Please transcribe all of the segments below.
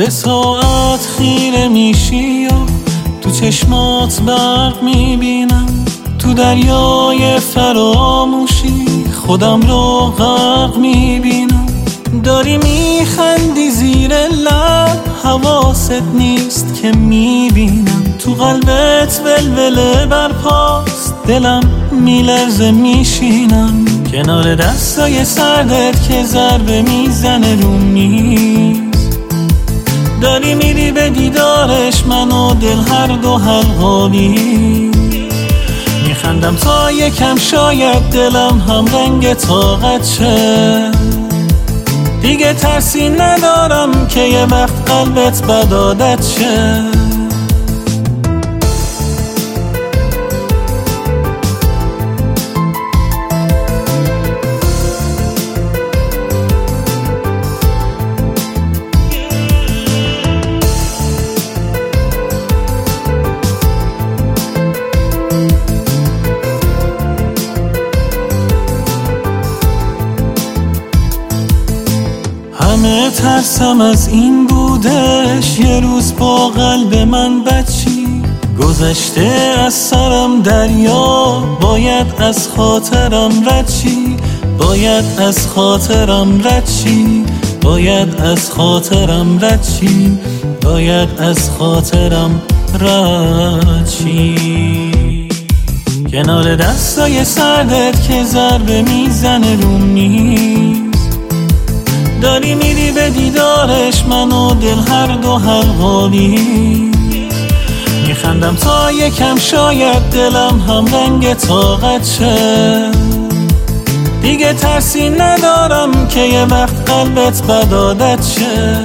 به ساعت خیره میشی و تو چشمات برق میبینم، تو دریای فراموشی خودم رو غرق میبینم. داری میخندی زیر لب، حواست نیست که میبینم، تو قلبت ولوله برپاست، دلم میلرزه میشینم کنار دستای سردت که ضربه میزنه رو میز. داری میری به دیدارش، من و دل هر دو حلقالی میخندم تا یکم شاید دلم هم رنگ طاقت شه. دیگه ترسی ندارم که یه وقت قلبت بد عادت شه. همه ترسم از این بودش، یه روز با قلب من بچی گذشته از سرم دریا، باید از خاطرم رد چی، باید از خاطرم رد چی، باید از خاطرم رد چی، باید از خاطرم رد چی. کنار دستای سردت که ضربه میزنه رو میز. داری میری به دیدارش، من و دل هر دو حلقالی میخندم تا یکم شاید دلم هم رنگ طاقت شه. دیگه ترسی ندارم که یه وقت قلبت بد عادت شه.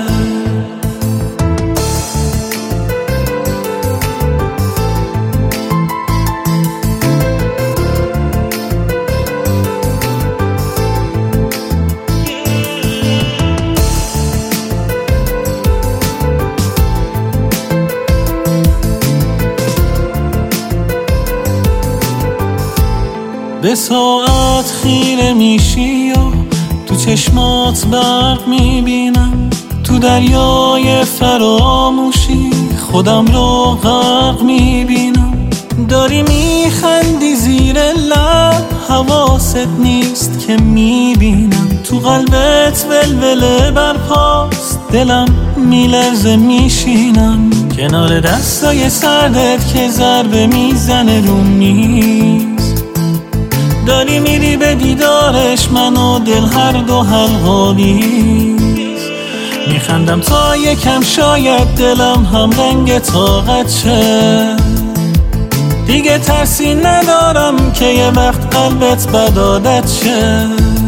به ساعت خیره میشی و تو چشمات برق میبینم، تو دریای فراموشی خودم رو غرق میبینم. داری میخندی زیر لب، حواست نیست که میبینم، تو قلبت ولوله برپاست، دلم میلرزه میشینم کنار دستای سردت که ضربه میزنه رو میز. داری میری به دیدارش، من و دل هر دو حلقالی میخندم تا یکم شاید دلم هم رنگ طاقت شه. دیگه ترسی ندارم که یه وقت قلبت بد عادت شه.